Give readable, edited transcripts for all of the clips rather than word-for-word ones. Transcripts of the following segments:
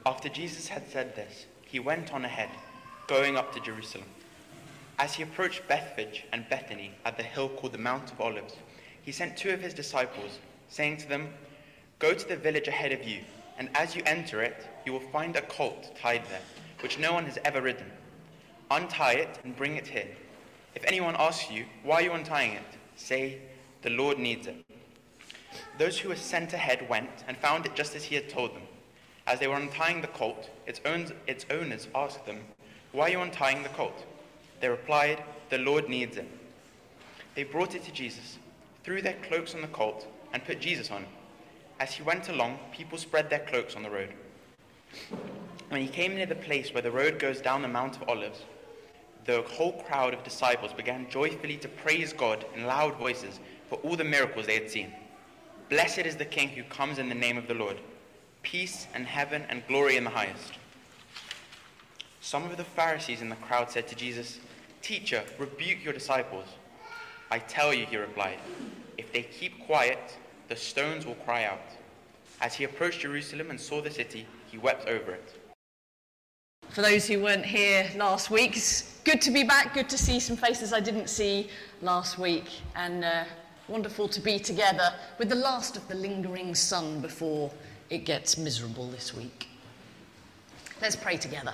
After Jesus had said this, he went on ahead, going up to Jerusalem. As he approached Bethphage and Bethany at the hill called the Mount of Olives, he sent 2 of his disciples, saying to them, "Go to the village ahead of you, and as you enter it, you will find a colt tied there, which no one has ever ridden. Untie it and bring it here. If anyone asks you, 'Why are you untying it?' say, 'The Lord needs it.'" Those who were sent ahead went and found it just as he had told them. As they were untying the colt, its owners asked them, "Why are you untying the colt?" They replied, "The Lord needs it." They brought it to Jesus, threw their cloaks on the colt, and put Jesus on it. As he went along, people spread their cloaks on the road. When he came near the place where the road goes down the Mount of Olives, the whole crowd of disciples began joyfully to praise God in loud voices for all the miracles they had seen. "Blessed is the King who comes in the name of the Lord. Peace in heaven and glory in the highest." Some of the Pharisees in the crowd said to Jesus, "Teacher, rebuke your disciples." "I tell you," he replied, "if they keep quiet, the stones will cry out." As he approached Jerusalem and saw the city, he wept over it. For those who weren't here last week, it's good to be back, good to see some faces I didn't see last week, and wonderful to be together with the last of the lingering sun before it gets miserable this week. Let's pray together.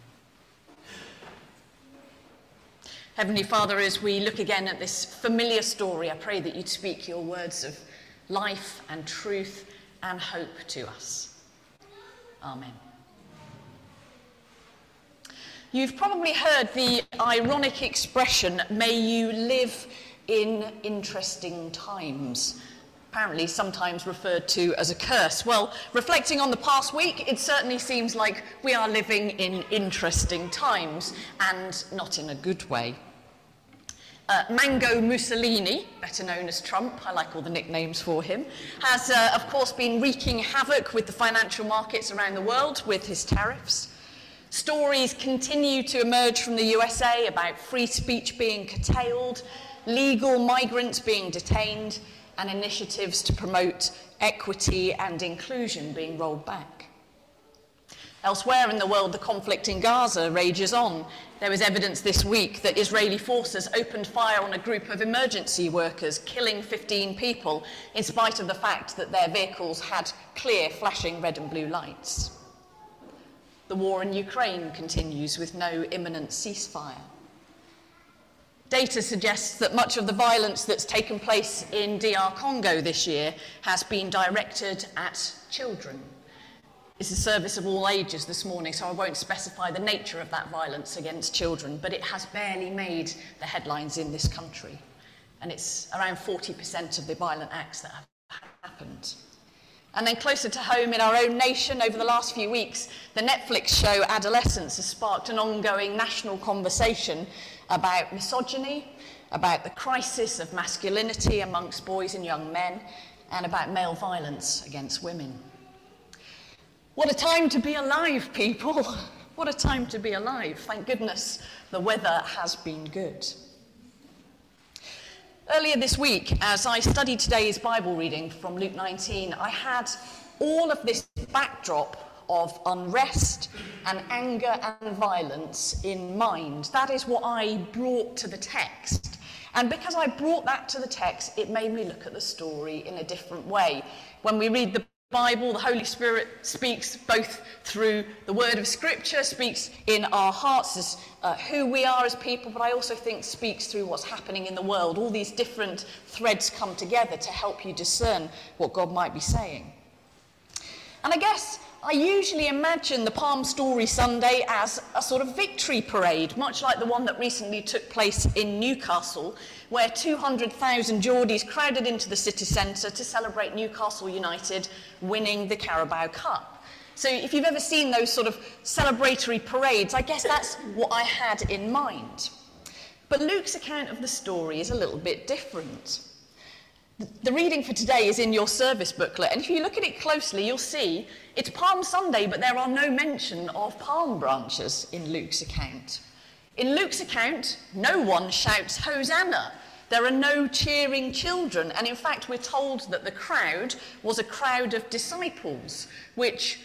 Heavenly Father, as we look again at this familiar story, I pray that you'd speak your words of life and truth and hope to us. Amen. You've probably heard the ironic expression, "May you live in interesting times," apparently sometimes referred to as a curse. Well, reflecting on the past week, it certainly seems like we are living in interesting times, and not in a good way. Mango Mussolini, better known as Trump, I like all the nicknames for him, has of course been wreaking havoc with the financial markets around the world with his tariffs. Stories continue to emerge from the USA about free speech being curtailed, legal migrants being detained, and initiatives to promote equity and inclusion being rolled back. Elsewhere in the world, the conflict in Gaza rages on. There was evidence this week that Israeli forces opened fire on a group of emergency workers, killing 15 people, in spite of the fact that their vehicles had clear flashing red and blue lights. The war in Ukraine continues with no imminent ceasefire. Data suggests that much of the violence that's taken place in DR Congo this year has been directed at children. It's a service of all ages this morning, so I won't specify the nature of that violence against children, but it has barely made the headlines in this country. And it's around 40% of the violent acts that have happened. And then closer to home in our own nation, over the last few weeks, the Netflix show Adolescence has sparked an ongoing national conversation about misogyny, about the crisis of masculinity amongst boys and young men, and about male violence against women. What a time to be alive, people. What a time to be alive. Thank goodness the weather has been good. Earlier this week, as I studied today's Bible reading from Luke 19, I had all of this backdrop of unrest and anger and violence in mind. That is what I brought to the text. And because I brought that to the text, it made me look at the story in a different way. When we read the Bible, the Holy Spirit speaks both through the word of Scripture, speaks in our hearts as who we are as people, but I also think speaks through what's happening in the world. All these different threads come together to help you discern what God might be saying. And I guess I usually imagine the Palm Story Sunday as a sort of victory parade, much like the one that recently took place in Newcastle, where 200,000 Geordies crowded into the city centre to celebrate Newcastle United winning the Carabao Cup. So if you've ever seen those sort of celebratory parades, I guess that's what I had in mind. But Luke's account of the story is a little bit different. The reading for today is in your service booklet, and if you look at it closely, you'll see it's Palm Sunday, but there are no mention of palm branches in Luke's account. In Luke's account, no one shouts Hosanna. There are no cheering children, and in fact, we're told that the crowd was a crowd of disciples, which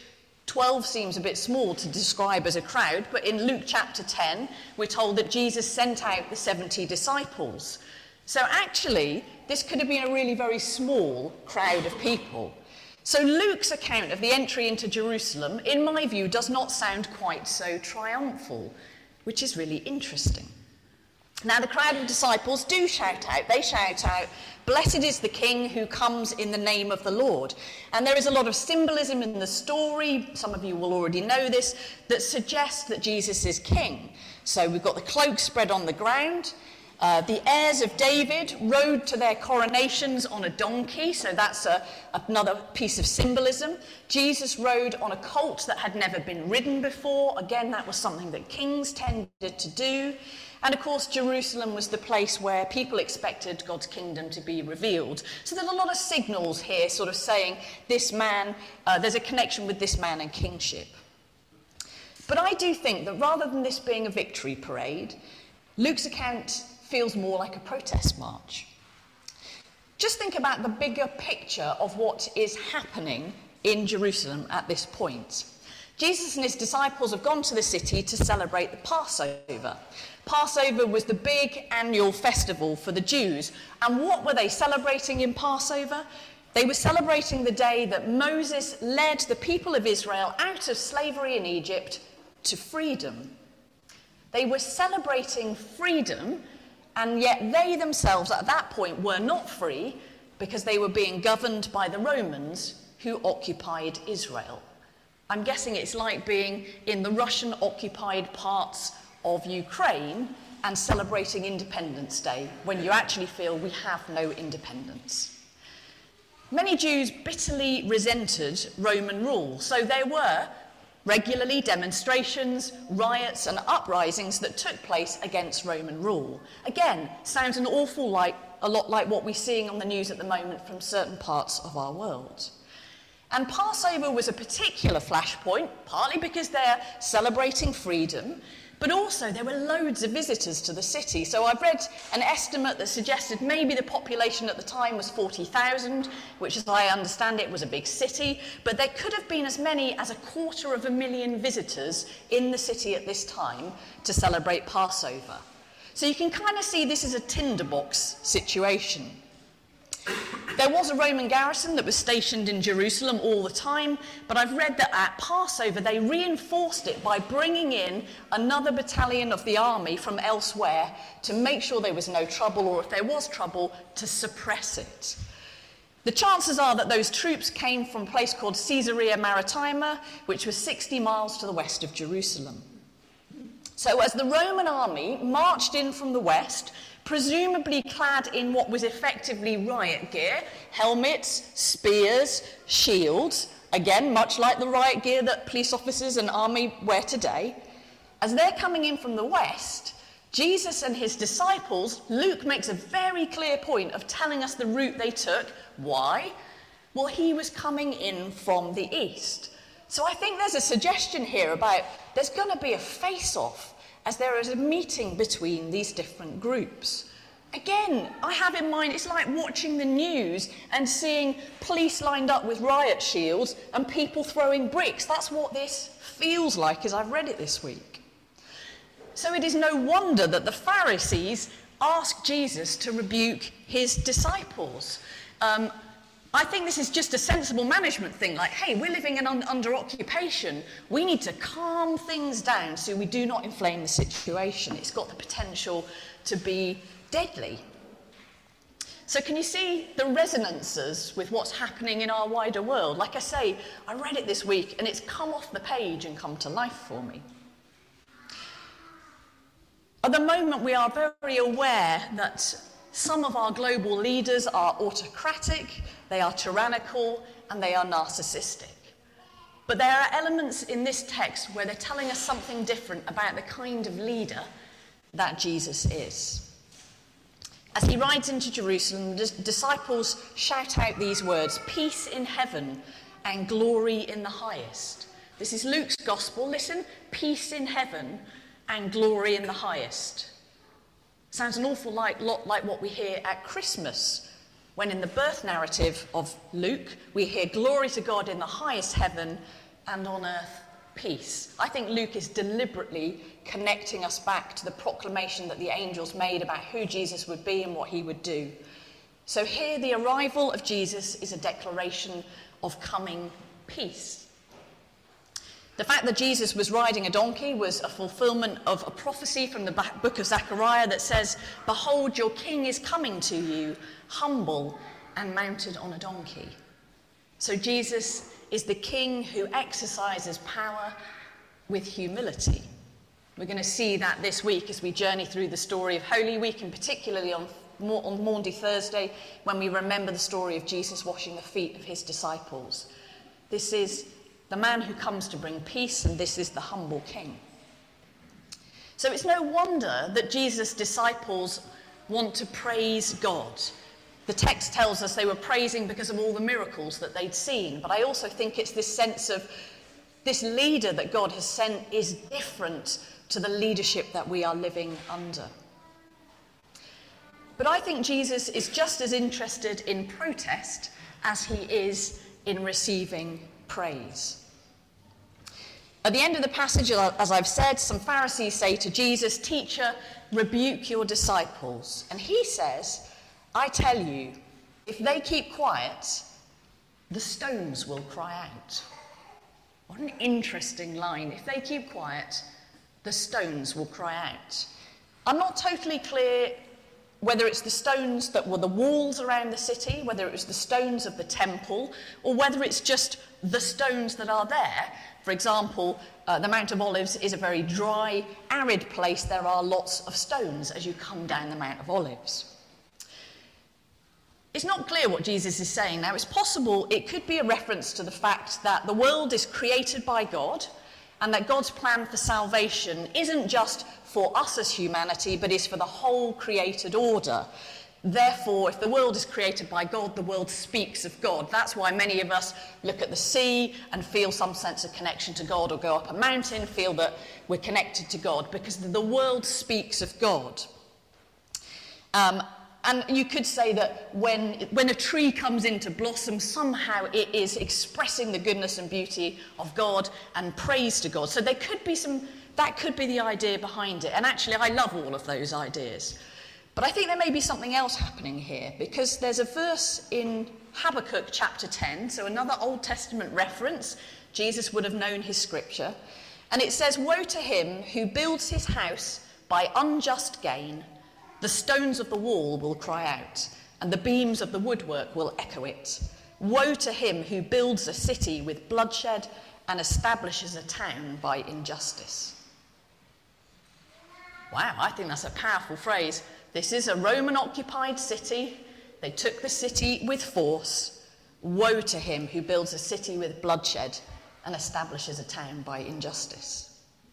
12 seems a bit small to describe as a crowd, but in Luke chapter 10, we're told that Jesus sent out the 70 disciples. So actually, this could have been a really very small crowd of people. So Luke's account of the entry into Jerusalem, in my view, does not sound quite so triumphal, which is really interesting. Now, the crowd of disciples do shout out. They shout out, "Blessed is the King who comes in the name of the Lord." And there is a lot of symbolism in the story, some of you will already know this, that suggests that Jesus is king. So we've got the cloak spread on the ground. The heirs of David rode to their coronations on a donkey, so that's another piece of symbolism. Jesus rode on a colt that had never been ridden before. Again, that was something that kings tended to do. And of course, Jerusalem was the place where people expected God's kingdom to be revealed. So there's a lot of signals here sort of saying this man, there's a connection with this man and kingship. But I do think that rather than this being a victory parade, Luke's account feels more like a protest march. Just think about the bigger picture of what is happening in Jerusalem at this point. Jesus and his disciples have gone to the city to celebrate the Passover. Passover was the big annual festival for the Jews. And what were they celebrating in Passover? They were celebrating the day that Moses led the people of Israel out of slavery in Egypt to freedom. They were celebrating freedom, and yet they themselves at that point were not free because they were being governed by the Romans who occupied Israel. I'm guessing it's like being in the Russian-occupied parts of Ukraine and celebrating Independence Day when you actually feel we have no independence. Many Jews bitterly resented Roman rule, so there were regularly demonstrations, riots and uprisings that took place against Roman rule. Again, sounds a lot like what we're seeing on the news at the moment from certain parts of our world. And Passover was a particular flashpoint, partly because they're celebrating freedom, but also there were loads of visitors to the city. So I've read an estimate that suggested maybe the population at the time was 40,000, which as I understand it was a big city, but there could have been as many as 250,000 visitors in the city at this time to celebrate Passover. So you can kind of see this is a tinderbox situation. There was a Roman garrison that was stationed in Jerusalem all the time, but I've read that at Passover they reinforced it by bringing in another battalion of the army from elsewhere to make sure there was no trouble, or if there was trouble, to suppress it. The chances are that those troops came from a place called Caesarea Maritima, which was 60 miles to the west of Jerusalem. So as the Roman army marched in from the west, presumably clad in what was effectively riot gear, helmets, spears, shields, again, much like the riot gear that police officers and army wear today. As they're coming in from the west, Jesus and his disciples, Luke makes a very clear point of telling us the route they took. Why? Well, he was coming in from the east. So I think there's a suggestion here about there's going to be a face-off as there is a meeting between these different groups. Again, I have in mind, it's like watching the news and seeing police lined up with riot shields and people throwing bricks. That's what this feels like as I've read it this week. So it is no wonder that the Pharisees asked Jesus to rebuke his disciples. I think this is just a sensible management thing, like, hey, we're living under occupation. We need to calm things down so we do not inflame the situation. It's got the potential to be deadly. So can you see the resonances with what's happening in our wider world? Like I say, I read it this week and it's come off the page and come to life for me. At the moment, we are very aware that some of our global leaders are autocratic, they are tyrannical, and they are narcissistic. But there are elements in this text where they're telling us something different about the kind of leader that Jesus is. As he rides into Jerusalem, the disciples shout out these words, "Peace in heaven and glory in the highest." This is Luke's gospel. Listen, peace in heaven and glory in the highest. Sounds an awful lot like what we hear at Christmas, when in the birth narrative of Luke, we hear glory to God in the highest heaven and on earth peace. I think Luke is deliberately connecting us back to the proclamation that the angels made about who Jesus would be and what he would do. So here the arrival of Jesus is a declaration of coming peace. The fact that Jesus was riding a donkey was a fulfillment of a prophecy from the book of Zechariah that says, "Behold, your king is coming to you, humble and mounted on a donkey." So Jesus is the king who exercises power with humility. We're going to see that this week as we journey through the story of Holy Week, and particularly on Maundy Thursday, when we remember the story of Jesus washing the feet of his disciples. This is the man who comes to bring peace, and this is the humble king. So it's no wonder that Jesus' disciples want to praise God. The text tells us they were praising because of all the miracles that they'd seen, but I also think it's this sense of this leader that God has sent is different to the leadership that we are living under. But I think Jesus is just as interested in protest as he is in receiving praise. At the end of the passage, as I've said, some Pharisees say to Jesus, "Teacher, rebuke your disciples." And he says, "I tell you, if they keep quiet, the stones will cry out." What an interesting line. If they keep quiet, the stones will cry out. I'm not totally clear whether it's the stones that were the walls around the city, whether it was the stones of the temple, or whether it's just the stones that are there. For example, the Mount of Olives is a very dry, arid place. There are lots of stones as you come down the Mount of Olives. It's not clear what Jesus is saying now. It's possible it could be a reference to the fact that the world is created by God and that God's plan for salvation isn't just for us as humanity, but is for the whole created order. Therefore, if the world is created by God, the world speaks of God. That's why many of us look at the sea and feel some sense of connection to God, or go up a mountain, feel that we're connected to God, because the world speaks of God. And you could say that when a tree comes into blossom, somehow it is expressing the goodness and beauty of God and praise to God. So that could be the idea behind it. And actually, I love all of those ideas. But I think there may be something else happening here, because there's a verse in Habakkuk chapter 10, so another Old Testament reference. Jesus would have known his scripture. And it says, "Woe to him who builds his house by unjust gain. The stones of the wall will cry out, and the beams of the woodwork will echo it. Woe to him who builds a city with bloodshed and establishes a town by injustice." Wow, I think that's a powerful phrase. This is a Roman-occupied city. They took the city with force. Woe to him who builds a city with bloodshed and establishes a town by injustice.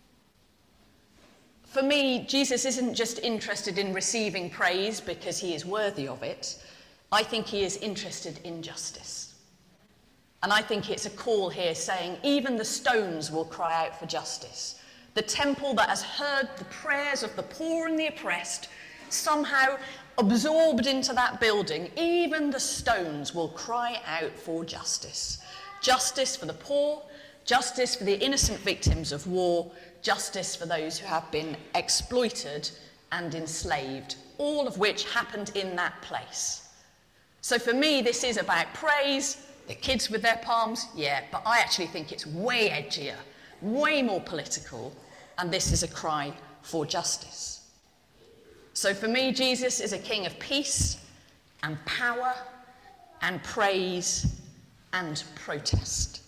For me, Jesus isn't just interested in receiving praise because he is worthy of it. I think he is interested in justice. And I think it's a call here saying, even the stones will cry out for justice. The temple that has heard the prayers of the poor and the oppressed, somehow absorbed into that building, even the stones will cry out for justice. Justice for the poor, justice for the innocent victims of war, justice for those who have been exploited and enslaved, all of which happened in that place. So for me, this is about praise, the kids with their palms, yeah, but I actually think it's way edgier, way more political, and this is a cry for justice. So for me, Jesus is a king of peace and power and praise and protest.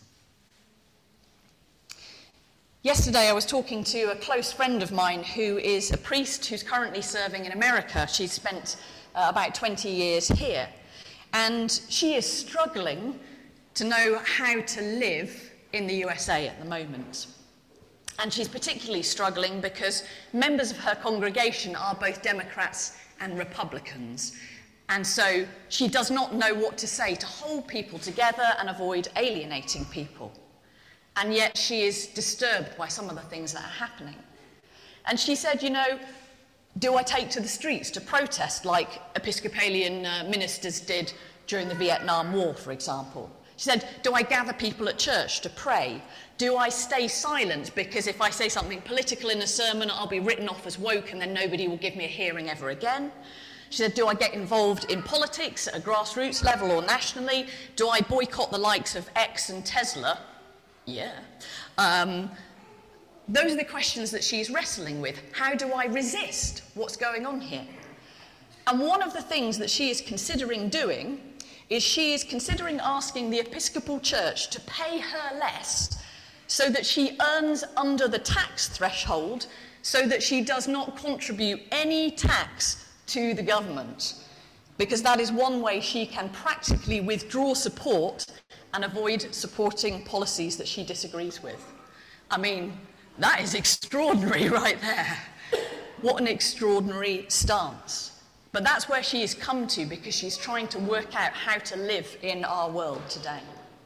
Yesterday I was talking to a close friend of mine who is a priest who's currently serving in America. She's spent about 20 years here. And she is struggling to know how to live in the USA at the moment. And she's particularly struggling because members of her congregation are both Democrats and Republicans. And so she does not know what to say to hold people together and avoid alienating people. And yet she is disturbed by some of the things that are happening. And she said, do I take to the streets to protest like Episcopalian ministers did during the Vietnam War, for example? She said, do I gather people at church to pray? Do I stay silent because if I say something political in a sermon, I'll be written off as woke and then nobody will give me a hearing ever again? She said, do I get involved in politics at a grassroots level or nationally? Do I boycott the likes of X and Tesla? Yeah. Those are the questions that she's wrestling with. How do I resist what's going on here? And one of the things that she is considering doing is she is considering asking the Episcopal Church to pay her less so that she earns under the tax threshold so that she does not contribute any tax to the government, because that is one way she can practically withdraw support and avoid supporting policies that she disagrees with. I mean, that is extraordinary right there. What an extraordinary stance. But that's where she has come to because she's trying to work out how to live in our world today.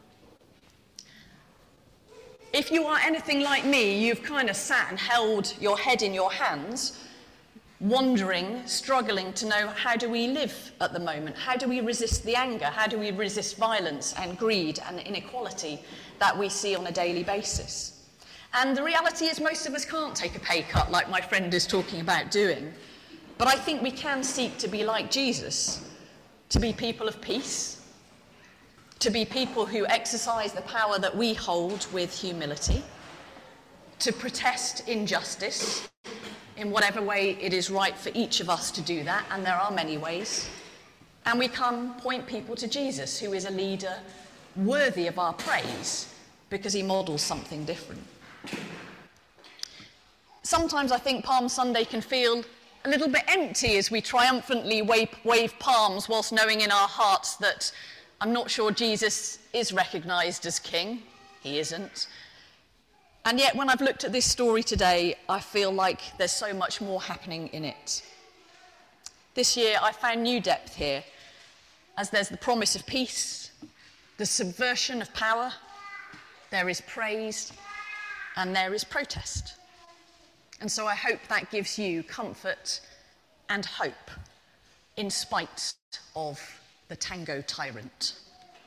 If you are anything like me, you've kind of sat and held your head in your hands, wondering, struggling to know, how do we live at the moment? How do we resist the anger? How do we resist violence and greed and inequality that we see on a daily basis? And the reality is most of us can't take a pay cut like my friend is talking about doing. But I think we can seek to be like Jesus, to be people of peace, to be people who exercise the power that we hold with humility, to protest injustice in whatever way it is right for each of us to do that, and there are many ways. And we can point people to Jesus, who is a leader worthy of our praise because he models something different. Sometimes I think Palm Sunday can feel a little bit empty as we triumphantly wave palms whilst knowing in our hearts that I'm not sure Jesus is recognised as king. He isn't. And yet when I've looked at this story today, I feel like there's so much more happening in it. This year I found new depth here, as there's the promise of peace, the subversion of power, there is praise, and there is protest. And so I hope that gives you comfort and hope in spite of the tango tyrant.